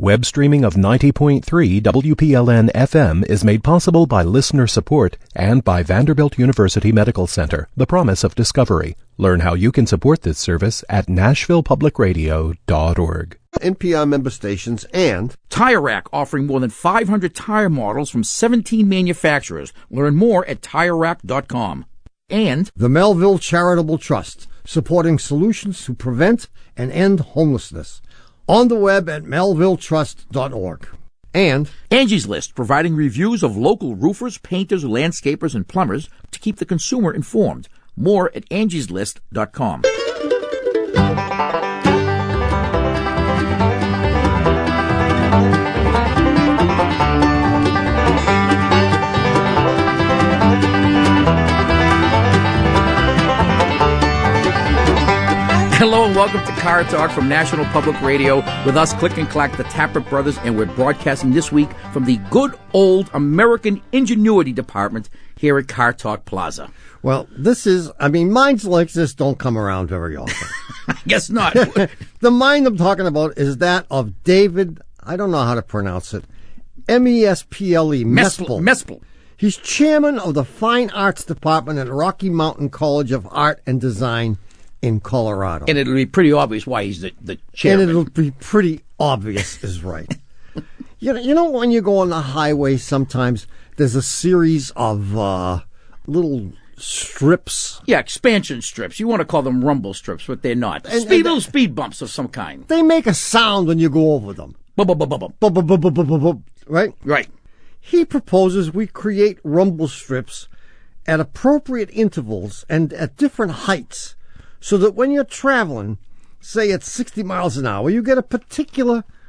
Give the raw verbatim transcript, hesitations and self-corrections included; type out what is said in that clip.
Web streaming of ninety point three W P L N F M is made possible by listener support and by Vanderbilt University Medical Center, the promise of discovery. Learn how you can support this service at nashville public radio dot org. N P R member stations and Tire Rack, offering more than five hundred tire models from seventeen manufacturers. Learn more at tire rack dot com. And the Melville Charitable Trust, supporting solutions to prevent and end homelessness. On the web at melville trust dot org. And Angie's List, providing reviews of local roofers, painters, landscapers, and plumbers to keep the consumer informed. More at angies list dot com. Hello and welcome to Car Talk from National Public Radio. With us, Click and Clack, the Tappert Brothers, and we're broadcasting this week from the good old American Ingenuity Department here at Car Talk Plaza. Well, this is, I mean, minds like this don't come around very often. I guess not. The mind I'm talking about is that of David, I don't know how to pronounce it, M E S P L E, Mespel. Mespel. He's chairman of the Fine Arts Department at Rocky Mountain College of Art and Design in Colorado. And it'll be pretty obvious why he's the, the chairman. And it'll be pretty obvious is right. you know, you know, when you go on the highway, sometimes there's a series of uh, little strips. Yeah, expansion strips. You want to call them rumble strips, but they're not. And, speed, and little speed bumps of some kind. They make a sound when you go over them. Bub, bub, bub, bub, bub. Bub, bub, bub, bub, bub, bub, right? Right. He proposes we create rumble strips at appropriate intervals and at different heights, so that when you're traveling, say at sixty miles an hour, you get a particular